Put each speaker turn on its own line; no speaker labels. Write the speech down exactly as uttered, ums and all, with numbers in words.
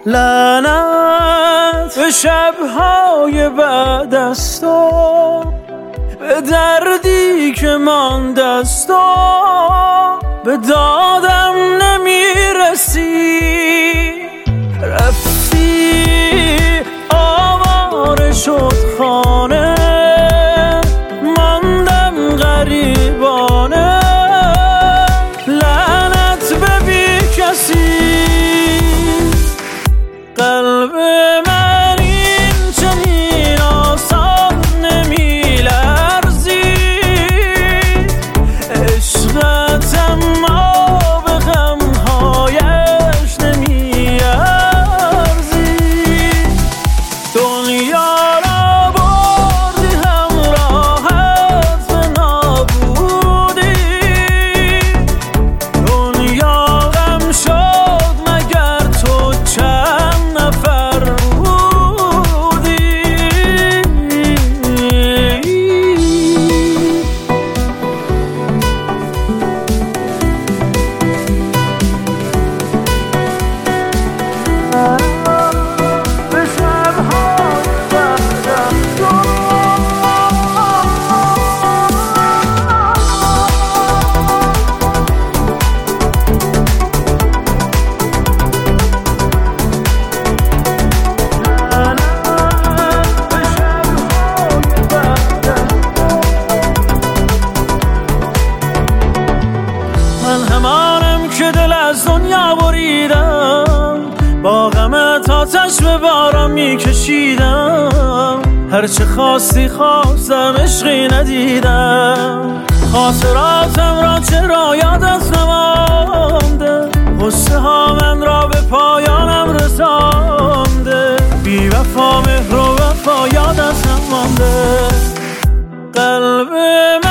لعنت به شب‌های بعد از تو، به دردی که مانده از تو، به دادم نمیرسی. رفتی آواره شد خانه، ماندم غریبانه. لعنت به بی کسی، قلب من این چنین آسان نمیلرزی. عشقت اما به غمهایش نمیارزی. دنیا را بردی همراهت به نابودی. دنیا غم شد مگر تو چند نفر بودی. به شب‌های بعد از تو، من همانم که دل از دنیا بریدم، با غمت آتش به بارم میکشیدم. هرچه خواستی خواستم، عشقی ندیدم. خاطراتم را چرا یادت نمانده؟ غصه ها من را به پایانم رسانده. بی وفا مهر و وفا یادت نمانده. قلب